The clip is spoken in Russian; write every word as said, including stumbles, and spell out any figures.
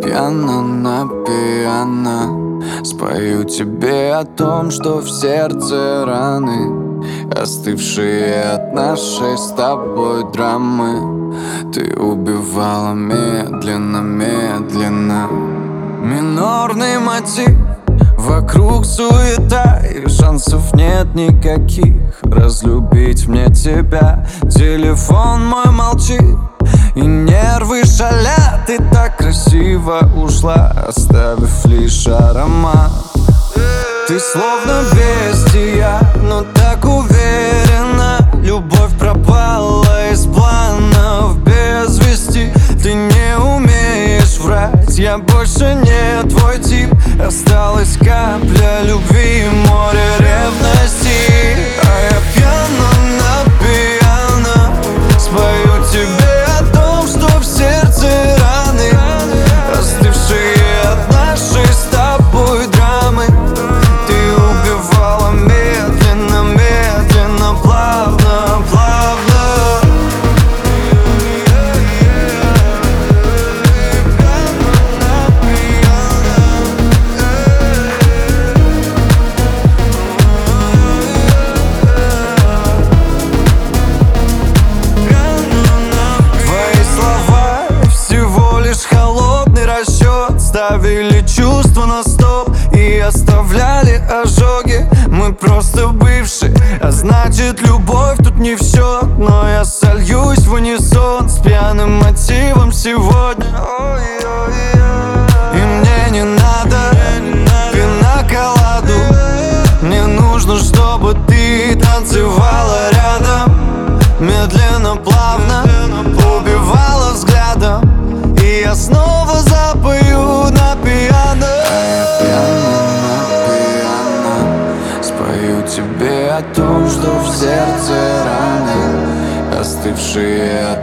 пьяно на пьяно спою тебе о том, что в сердце раны, остывшие от нашей с тобой драмы. Ты убивала медленно, медленно. Минорный мотив, вокруг суета, и шансов нет никаких разлюбить мне тебя. Телефон мой молчит, и нервы шалят. Ты так красиво ушла, оставив лишь аромат. Ты словно бестия, но так уверена. Любовь пропала из планов без вести. Ты не умеешь врать, я больше не твой тип. Осталась капля любви, море ревности. А я пьяно на пьяно спою тебе о том, что в сердце раны, остывшие от нашей с тобой драмы. Ты убивала медленно, медленно, плавно, плавно. Ставили чувства на стоп и оставляли ожоги. Мы просто бывшие, а значит любовь тут не в счет. Но я сольюсь в унисон с пьяным мотивом сегодня. И мне не надо пинаколаду, мне нужно, чтобы ты танцевала рядом. Медленно, плавно, убивала взглядом, и я снова запою на пиано. А я пьяно на пиано спою тебе о том, что в сердце раны, остывшие от